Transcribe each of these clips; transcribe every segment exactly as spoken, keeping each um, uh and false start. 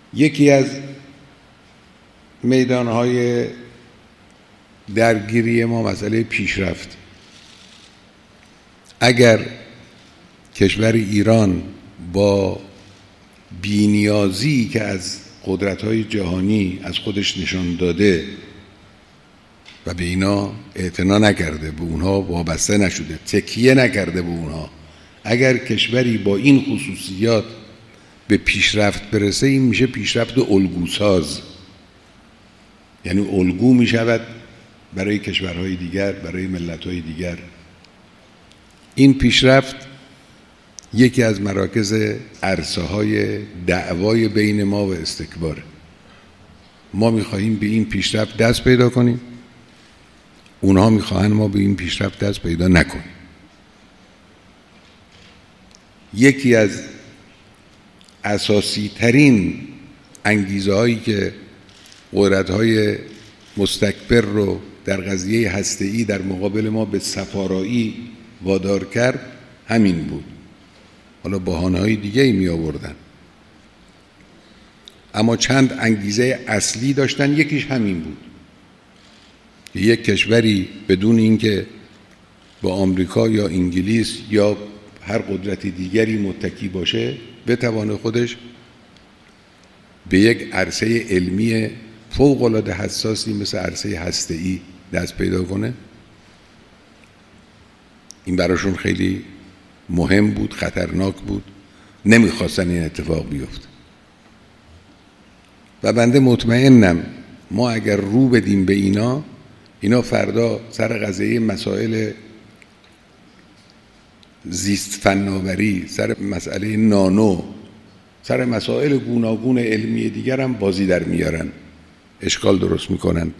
یکی از میدانهای درگیری ما مسئله پیشرفت. اگر کشور ایران با بی‌نیازی که از قدرت‌های جهانی از خودش نشان داده و به اینا اعتنا نکرده، به اونها وابسته نشده، تکیه نکرده به اونها، اگر کشوری با این خصوصیات به پیشرفت برسه، این میشه پیشرفت الگوساز، یعنی الگو میشود برای کشورهای دیگر، برای ملت‌های دیگر. این پیشرفت یکی از مراکز عرصه‌های دعوای بین ما و استکباره. ما می‌خواهیم به این پیشرفت دست پیدا کنیم، اونها می‌خواهند ما به این پیشرفت دست پیدا نکنیم. یکی از اساسی ترین انگیزه هایی که قدرت‌های مستکبر رو در قضیه هسته‌ای در مقابل ما به صفارایی وادار کرد همین بود. حالا بهانه‌های دیگه‌ای می آوردن، اما چند انگیزه اصلی داشتن. یکیش همین بود که یک کشوری بدون اینکه با آمریکا یا انگلیس یا هر قدرت دیگری متکی باشه بتوانه خودش به یک عرصه علمی فوق‌العاده حساسی مثل عرصه هسته‌ای دست پیدا کنه. این براشون خیلی مهم بود، خطرناک بود، نمیخواستن این اتفاق بیفته. و بنده مطمئنم ما اگر رو بدیم به اینا، اینا فردا سر قضیه مسائل زیست فناوری، سر مسئله نانو، سر مسائل گوناگون علمی دیگر هم بازی در میارن، اشکال درست میکنن.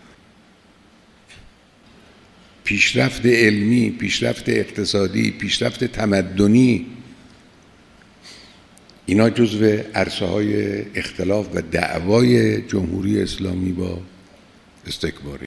پیشرفت علمی، پیشرفت اقتصادی، پیشرفت تمدنی، اینا جزو عرصه‌های اختلاف و دعوای جمهوری اسلامی با استکباری.